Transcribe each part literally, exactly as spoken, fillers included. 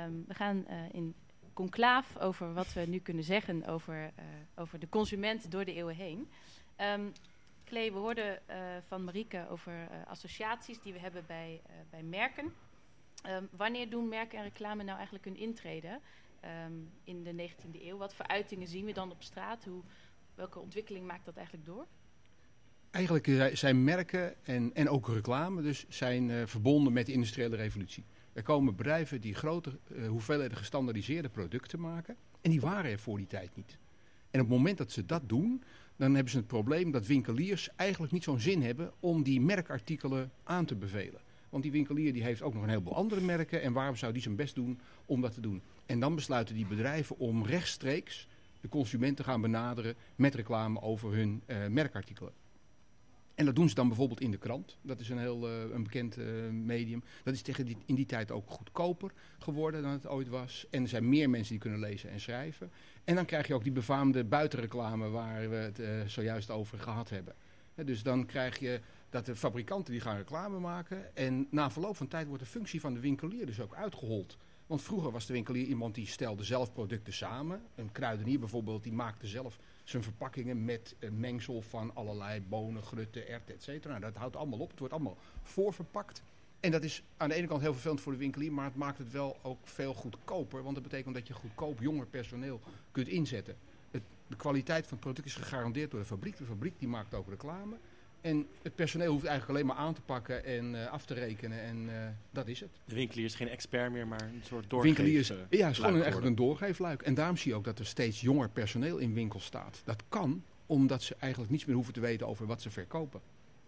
Um, we gaan uh, in conclaaf over wat we nu kunnen zeggen over, uh, over de consument door de eeuwen heen. Um, Klee, we hoorden uh, van Marieke over uh, associaties die we hebben bij, uh, bij merken. Um, wanneer doen merken en reclame nou eigenlijk hun intrede um, in de negentiende eeuw? Wat voor uitingen zien we dan op straat? Hoe, welke ontwikkeling maakt dat eigenlijk door? Eigenlijk zijn merken en, en ook reclame dus zijn uh, verbonden met de industriële revolutie. Er komen bedrijven die grote uh, hoeveelheden gestandaardiseerde producten maken. En die waren er voor die tijd niet. En op het moment dat ze dat doen, dan hebben ze het probleem dat winkeliers eigenlijk niet zo'n zin hebben om die merkartikelen aan te bevelen. Want die winkelier die heeft ook nog een heleboel andere merken. En waarom zou die zijn best doen om dat te doen? En dan besluiten die bedrijven om rechtstreeks de consument te gaan benaderen met reclame over hun uh, merkartikelen. En dat doen ze dan bijvoorbeeld in de krant. Dat is een heel uh, een bekend uh, medium. Dat is tegen die, in die tijd ook goedkoper geworden dan het ooit was. En er zijn meer mensen die kunnen lezen en schrijven. En dan krijg je ook die befaamde buitenreclame waar we het uh, zojuist over gehad hebben. He, dus dan krijg je dat de fabrikanten die gaan reclame maken. En na verloop van tijd wordt de functie van de winkelier dus ook uitgehold. Want vroeger was de winkelier iemand die stelde zelf producten samen. Een kruidenier bijvoorbeeld, die maakte zelf zijn verpakkingen met een mengsel van allerlei bonen, grutten, erwten, et cetera. Nou, dat houdt allemaal op. Het wordt allemaal voorverpakt. En dat is aan de ene kant heel vervelend voor de winkelier, maar het maakt het wel ook veel goedkoper. Want dat betekent dat je goedkoop jonger personeel kunt inzetten. Het, de kwaliteit van het product is gegarandeerd door de fabriek. De fabriek die maakt ook reclame. En het personeel hoeft eigenlijk alleen maar aan te pakken en uh, af te rekenen en uh, dat is het. De winkelier is geen expert meer, maar een soort doorgeefluik. Winkelier is, ja, is gewoon een, eigenlijk een doorgeefluik. En daarom zie je ook dat er steeds jonger personeel in winkels staat. Dat kan omdat ze eigenlijk niets meer hoeven te weten over wat ze verkopen.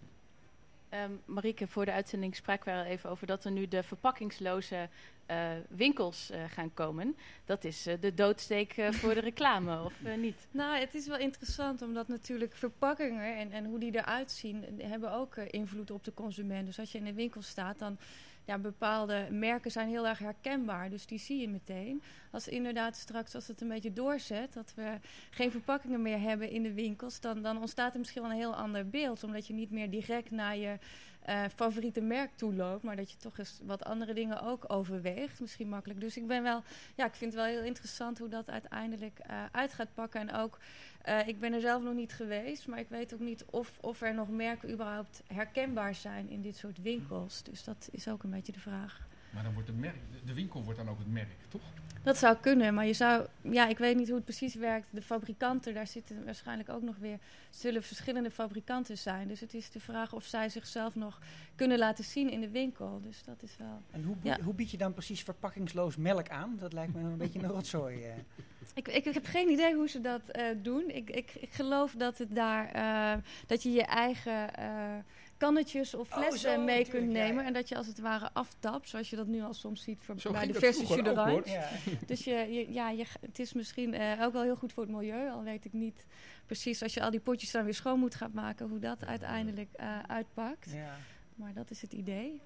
Um, Marieke, voor de uitzending spraken we al even over dat er nu de verpakkingsloze uh, winkels uh, gaan komen. Dat is uh, de doodsteek uh, voor de reclame, of uh, niet? Nou, het is wel interessant, omdat natuurlijk verpakkingen en, en hoe die eruit zien, hebben ook uh, invloed op de consument. Dus als je in een winkel staat, dan ja, bepaalde merken zijn heel erg herkenbaar. Dus die zie je meteen. Als inderdaad straks, als het een beetje doorzet, dat we geen verpakkingen meer hebben in de winkels, dan, dan ontstaat er misschien wel een heel ander beeld. Omdat je niet meer direct naar je uh, favoriete merk toe loopt, maar dat je toch eens wat andere dingen ook overweegt. Misschien makkelijk. Dus ik ben wel, ja, ik vind het wel heel interessant hoe dat uiteindelijk uh, uit gaat pakken. En ook, uh, ik ben er zelf nog niet geweest, maar ik weet ook niet of, of er nog merken überhaupt herkenbaar zijn in dit soort winkels. Dus dat is ook een beetje de vraag. Maar dan wordt de, merk, de winkel wordt dan ook het merk, toch? Dat zou kunnen, maar je zou, ja, ik weet niet hoe het precies werkt. De fabrikanten, daar zitten waarschijnlijk ook nog weer, zullen verschillende fabrikanten zijn. Dus het is de vraag of zij zichzelf nog kunnen laten zien in de winkel. Dus dat is wel. En hoe, ja. hoe bied je dan precies verpakkingsloos melk aan? Dat lijkt me een beetje een rotzooi. Uh. Ik, ik, ik heb geen idee hoe ze dat uh, doen. Ik, ik, ik geloof dat het daar, uh, dat je je eigen uh, kannetjes of flessen oh, zo, mee kunt nemen. Ja, ja. En dat je als het ware aftapt, zoals je dat nu al soms ziet voor, bij de verse jus d'orange. Ja. Dus je, je, ja, je, het is misschien uh, ook wel heel goed voor het milieu. Al weet ik niet precies, als je al die potjes dan weer schoon moet gaan maken, hoe dat uiteindelijk uh, uitpakt. Ja. Maar dat is het idee.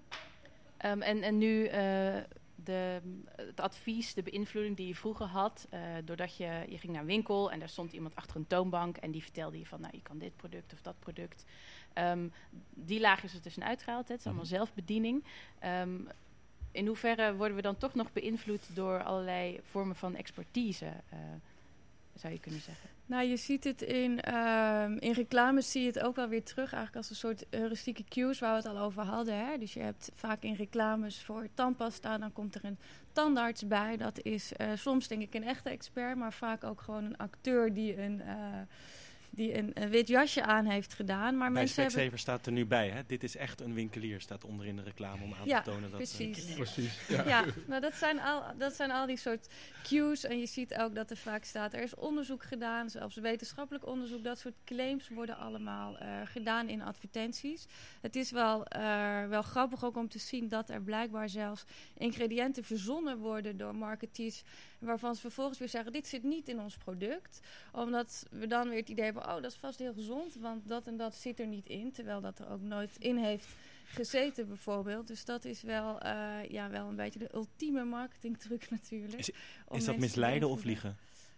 Um, en, en nu uh, de, het advies, de beïnvloeding die je vroeger had, uh, doordat je, je ging naar een winkel en daar stond iemand achter een toonbank en die vertelde je van, nou, je kan dit product of dat product. Um, die laag is er tussenuit gehaald. Hè. Het is allemaal zelfbediening. Um, in hoeverre worden we dan toch nog beïnvloed door allerlei vormen van expertise, uh, zou je kunnen zeggen? Nou, je ziet het in, uh, in reclames zie je het ook wel weer terug, eigenlijk als een soort heuristieke cues waar we het al over hadden. Hè? Dus je hebt vaak in reclames voor tandpasta, dan komt er een tandarts bij. Dat is uh, soms denk ik een echte expert, maar vaak ook gewoon een acteur die een... Uh, die een, een wit jasje aan heeft gedaan. Maar bij mensen Specsavers hebben... staat er nu bij, hè? Dit is echt een winkelier, staat onder in de reclame om aan ja, te tonen dat... precies. Uh, precies. Ja, ja nou, dat, zijn al, dat zijn al die soort cues. En je ziet ook dat er vaak staat, er is onderzoek gedaan, zelfs wetenschappelijk onderzoek. Dat soort claims worden allemaal uh, gedaan in advertenties. Het is wel, uh, wel grappig ook om te zien dat er blijkbaar zelfs ingrediënten verzonnen worden door marketeers, waarvan ze vervolgens weer zeggen, dit zit niet in ons product. Omdat we dan weer het idee hebben, oh, dat is vast heel gezond, want dat en dat zit er niet in. Terwijl dat er ook nooit in heeft gezeten bijvoorbeeld. Dus dat is wel, uh, ja, wel een beetje de ultieme marketingtruc natuurlijk. Is, is dat misleiden of liegen?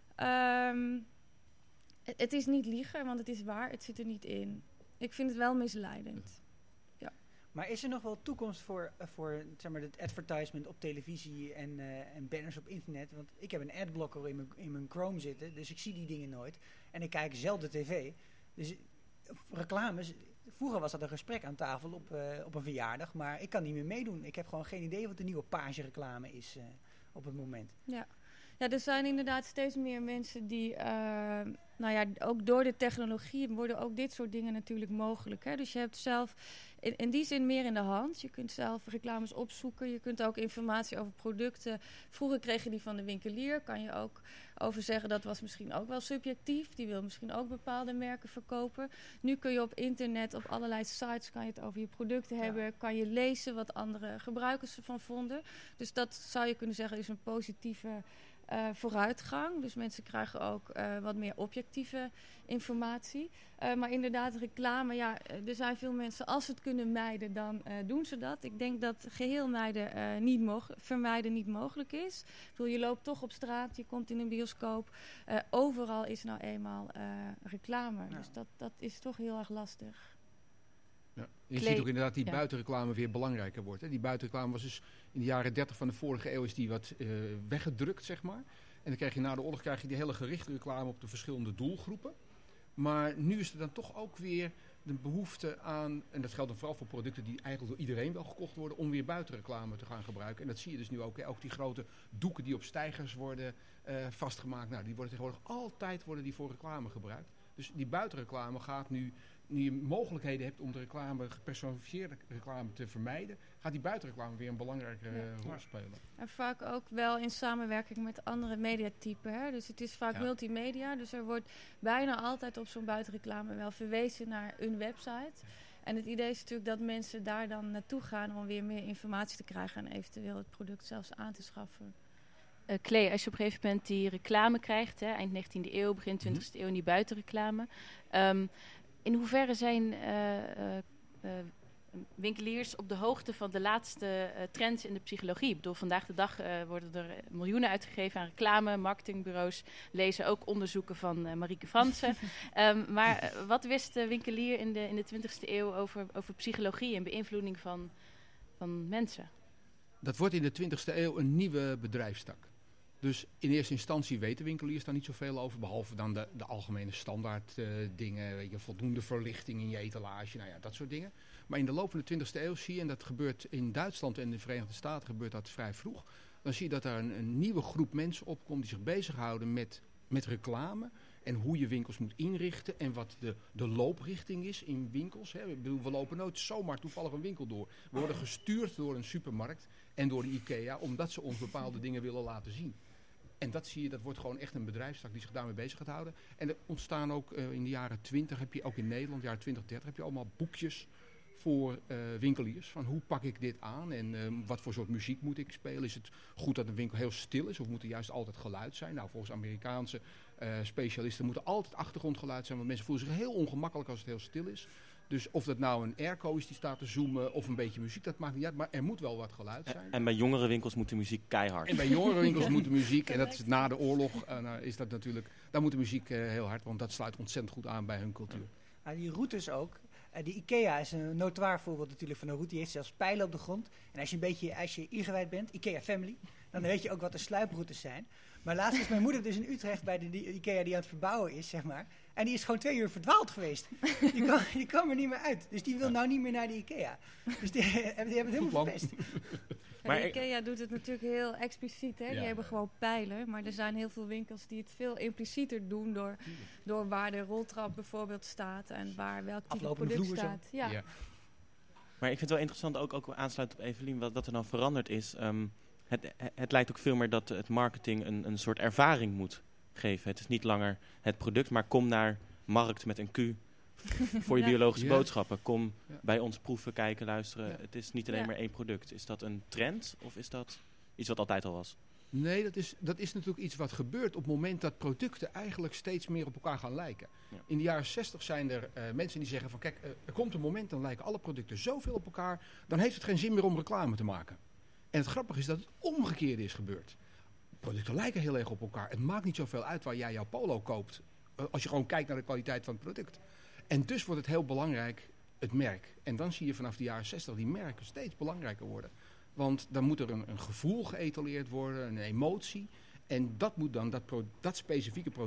Um, het, het is niet liegen, want het is waar. Het zit er niet in. Ik vind het wel misleidend. Ja. Maar is er nog wel toekomst voor, uh, voor zeg maar, het advertisement op televisie en, uh, en banners op internet? Want ik heb een adblocker in mijn, in mijn Chrome zitten, dus ik zie die dingen nooit. En ik kijk zelden tv. Dus reclames, vroeger was dat een gesprek aan tafel op, uh, op een verjaardag, maar ik kan niet meer meedoen. Ik heb gewoon geen idee wat de nieuwe page reclame is uh, op het moment. Ja. Ja, er zijn inderdaad steeds meer mensen die, uh, nou ja, ook door de technologie worden ook dit soort dingen natuurlijk mogelijk. Hè? Dus je hebt zelf in, in die zin meer in de hand. Je kunt zelf reclames opzoeken. Je kunt ook informatie over producten. Vroeger kreeg je die van de winkelier. Kan je ook over zeggen, dat was misschien ook wel subjectief. Die wil misschien ook bepaalde merken verkopen. Nu kun je op internet, op allerlei sites, kan je het over je producten hebben. Ja. Kan je lezen wat andere gebruikers ervan vonden. Dus dat zou je kunnen zeggen is een positieve Uh, vooruitgang. Dus mensen krijgen ook uh, wat meer objectieve informatie. Uh, maar inderdaad, reclame, ja, er zijn veel mensen, als ze het kunnen mijden, dan uh, doen ze dat. Ik denk dat geheel mijden, uh, niet mog- vermijden niet mogelijk is. Ik bedoel, je loopt toch op straat, je komt in een bioscoop. Uh, overal is nou eenmaal uh, reclame. Ja. Dus dat, dat is toch heel erg lastig. Ja. Je Klee- ziet ook inderdaad die ja. buitenreclame weer belangrijker wordt. Hè. Die buitenreclame was dus in de jaren dertig van de vorige eeuw is die wat uh, weggedrukt, zeg maar. En dan krijg je na de oorlog krijg je die hele gerichte reclame op de verschillende doelgroepen. Maar nu is er dan toch ook weer de behoefte aan, en dat geldt dan vooral voor producten die eigenlijk door iedereen wel gekocht worden, om weer buitenreclame te gaan gebruiken. En dat zie je dus nu ook. Hè. Ook die grote doeken die op stijgers worden uh, vastgemaakt. Nou, die worden tegenwoordig altijd worden die voor reclame gebruikt. Dus die buitenreclame gaat nu, nu je mogelijkheden hebt om de reclame, gepersonaliseerde reclame te vermijden, gaat die buitenreclame weer een belangrijke ja. uh, rol spelen. En vaak ook wel in samenwerking met andere mediatypen. Hè? Dus het is vaak ja. multimedia. Dus er wordt bijna altijd op zo'n buitenreclame wel verwezen naar een website. En het idee is natuurlijk dat mensen daar dan naartoe gaan om weer meer informatie te krijgen en eventueel het product zelfs aan te schaffen. Uh, Klee, als je op een gegeven moment die reclame krijgt, hè, eind negentiende eeuw, begin twintigste eeuw, en die buitenreclame. Um, in hoeverre zijn uh, uh, uh, winkeliers op de hoogte van de laatste uh, trends in de psychologie? Ik bedoel, vandaag de dag uh, worden er miljoenen uitgegeven aan reclame. Marketingbureaus lezen ook onderzoeken van uh, Marieke Fransen. um, maar uh, wat wist de winkelier in de, in de twintigste eeuw over, over psychologie en beïnvloeding van, van mensen? Dat wordt in de twintigste eeuw een nieuwe bedrijfstak. Dus in eerste instantie weten winkeliers daar niet zoveel over, behalve dan de, de algemene standaard uh, dingen, weet je, voldoende verlichting in je etalage, nou ja, dat soort dingen. Maar in de loop van de twintigste eeuw zie je, en dat gebeurt in Duitsland en de Verenigde Staten gebeurt dat vrij vroeg, dan zie je dat er een, een nieuwe groep mensen opkomt die zich bezighouden met, met reclame en hoe je winkels moet inrichten en wat de, de looprichting is in winkels. Hè. Ik bedoel, we lopen nooit zomaar toevallig een winkel door. We worden gestuurd door een supermarkt en door de IKEA, omdat ze ons bepaalde dingen willen laten zien. En dat zie je, dat wordt gewoon echt een bedrijfstak die zich daarmee bezig gaat houden. En er ontstaan ook uh, in de jaren twintig, heb je ook in Nederland, jaren twintig, dertig, heb je allemaal boekjes voor uh, winkeliers. Van hoe pak ik dit aan en uh, wat voor soort muziek moet ik spelen? Is het goed dat een winkel heel stil is of moet er juist altijd geluid zijn? Nou, volgens Amerikaanse uh, specialisten moet er altijd achtergrondgeluid zijn, want mensen voelen zich heel ongemakkelijk als het heel stil is. Dus of dat nou een airco is die staat te zoomen of een beetje muziek, dat maakt niet uit. Maar er moet wel wat geluid zijn. En, en bij jongere winkels moet de muziek keihard. En bij jongere winkels moet de muziek, en dat is na de oorlog, uh, nou, is dat natuurlijk, daar moet de muziek uh, heel hard, want dat sluit ontzettend goed aan bij hun cultuur. Ja, die routes ook. Uh, die IKEA is een notoir voorbeeld natuurlijk van een route. Die heeft zelfs pijlen op de grond. En als je een beetje als je ingewijd bent, IKEA Family, dan weet je ook wat de sluiproutes zijn. Maar laatst is mijn moeder dus in Utrecht bij de, de IKEA die aan het verbouwen is, zeg maar. En die is gewoon twee uur verdwaald geweest. Die kwam, die kwam er niet meer uit. Dus die wil nou niet meer naar de IKEA. Dus die, die hebben het helemaal verpest. Maar de IKEA doet het natuurlijk heel expliciet. Hè? Die ja. hebben gewoon pijlen. Maar er zijn heel veel winkels die het veel implicieter doen door, door waar de roltrap bijvoorbeeld staat en waar welk type product staat. Ja. Ja. Maar ik vind het wel interessant, ook, ook aansluitend op Evelien, wat, wat er dan veranderd is. Um, het, het lijkt ook veel meer dat het marketing een, een soort ervaring moet geven. Het is niet langer het product, maar kom naar markt met een Q voor je ja. biologische ja. boodschappen. Kom ja. bij ons proeven, kijken, luisteren. Ja. Het is niet alleen ja. maar één product. Is dat een trend of is dat iets wat altijd al was? Nee, dat is, dat is natuurlijk iets wat gebeurt op het moment dat producten eigenlijk steeds meer op elkaar gaan lijken. Ja. In de jaren zestig zijn er uh, mensen die zeggen van kijk, uh, er komt een moment dan lijken alle producten zoveel op elkaar, dan heeft het geen zin meer om reclame te maken. En het grappige is dat het omgekeerde is gebeurd. Producten lijken heel erg op elkaar. Het maakt niet zoveel uit waar jij jouw polo koopt, uh, als je gewoon kijkt naar de kwaliteit van het product. En dus wordt het heel belangrijk het merk. En dan zie je vanaf de jaren zestig die merken steeds belangrijker worden. Want dan moet er een, een gevoel geëtaleerd worden, een emotie. En dat moet dan, dat, pro, dat specifieke product